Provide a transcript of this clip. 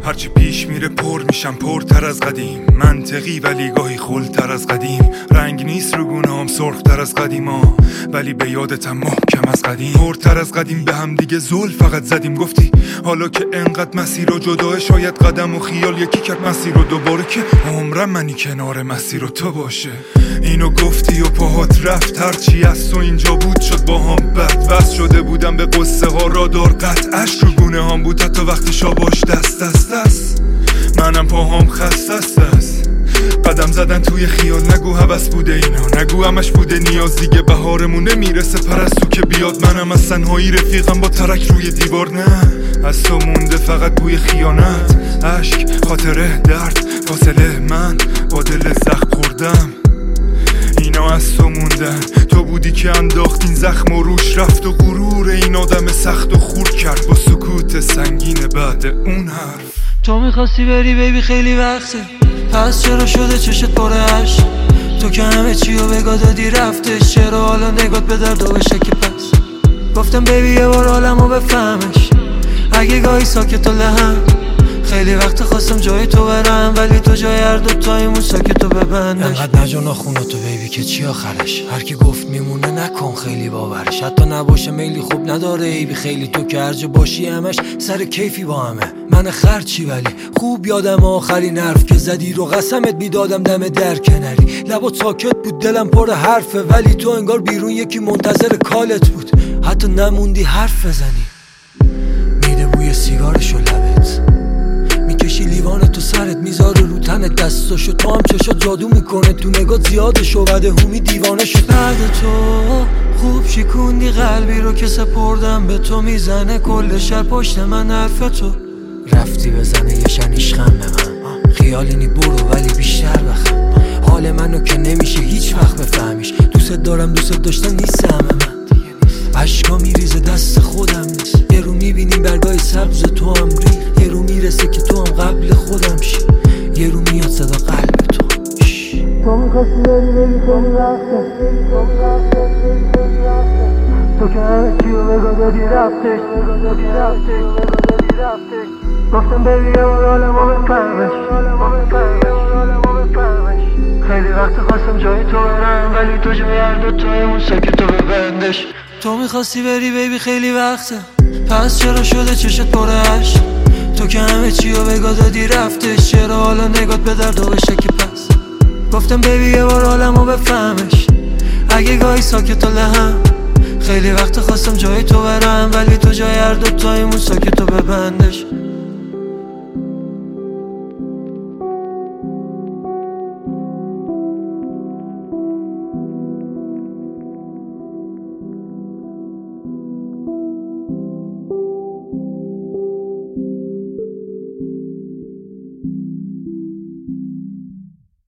هرچی پیش میره پر میشم پرتر از قدیم، منطقی ولی گاهی خلتر از قدیم. رنگ نیست رو گونه‌ام سرختر از قدیما، ولی به یادتم محکم از قدیم. پرتر از قدیم به هم دیگه زل فقط زدیم. گفتی حالا که انقدر مسیر و جداه، شاید قدم و خیال یکی کرد مسیر رو دوباره، که عمرم منی کنار مسیر و تو باشه. اینو گفتی و پاهات رفت، هرچی از تو اینجا بود شد با هم بد. بس شده بودم به قصه ها را دار قطعش رو گونه هم بود، حتی وقتی شاباش دست دست دست. منم پاهام خسته است، قدم زدن توی خیال. نگو هوس بوده اینا، نگو همش بوده نیاز. دیگه بهارمون نمیرسه پرستو که بیاد. منم از تنهایی رفیقم با ترک روی دیوار. نه از تو مونده فقط بوی خیانت، عشق، خاطره، درد، فاصله. من با دل زخم خوردم، اینا از تو موندن. تو بودی که انداخت این زخم و روش رفت، و غرور این آدم سخت و خورد کرد با سکوت سنگین بعد اون حرف. تو میخواستی بری بیبی خیلی وقته، پس چرا شده چشت پر عشق؟ تو که همه چی رو بگاه دادی رفتش، چرا حالا نگات به درد و بشه که پس؟ گفتم بیبی یه بار حالمو بفهمش، اگه گاهی ساکت و لهم. خیلی وقت خواستم جای تو برم، ولی تو جای هر دوتایمون ساکت و ببندش. انقدر نجا ناخوناتو بیبی که چی آخرش؟ هر کی گفت میمونه نکن خیلی باورش، حتی نباشه میلی خوب نداره ایبی خیلی. تو که هر جا باشی همش سر کیفی با همه. من خرچی ولی خوب یادم آخرین حرف که زدی رو قسمت میدادم دم در کناری. لبات ساکت بود دلم پر حرفه، ولی تو انگار بیرون یکی منتظر کالت بود، حتی نموندی حرف بزنی. میده بوی سیگارشو لبت، میکشی لیوان تو سرت، میذاره رو تنت دستاشو. تو هم چشات جادو میکنه، تو نگات زیادشو بده هومی دیوانه شد. بعد تو خوب شکوندی قلبی رو که سپردم به تو، میزنه کل شب پشت من حرف تو. رفتی بزنه یه شن عشقم به من، خیالینی برو ولی بیشتر بخم. حال منو که نمیشه هیچ وقت بفهمیش، دوست دارم دوست داشتن نیست همه من. عشقا میریزه دست خودم نیست، یه رو میبینیم برگای سبز تو هم ریخ، یه رو میرسه که تو هم قبل خودم شی، یه رو میاد صدا قلب تو. تو میخواستی بری خیلی وقته، تو که همه چی رو بگاه دادی رفتش. گفتم بیبی یه بار حالمو بفهمش، خیلی وقت خواستم جای تو برم، ولی تو جای هر دوتایمون ساکت و ببندش. تو میخواستی بری بیبی خیلی وقته، پس چرا شده چشت پر عشق؟ تو که همه چی رو بگاه دادی رفتش، چرا حالا نگات به درد و بشه که پس؟ گفتم بیبی یه بار حالمو بفهمش، اگه گاهی ساکت و لهم. خیلی وقت خواستم جای تو برم، ولی تو جای هر دوتایمون ساکت و ببندش.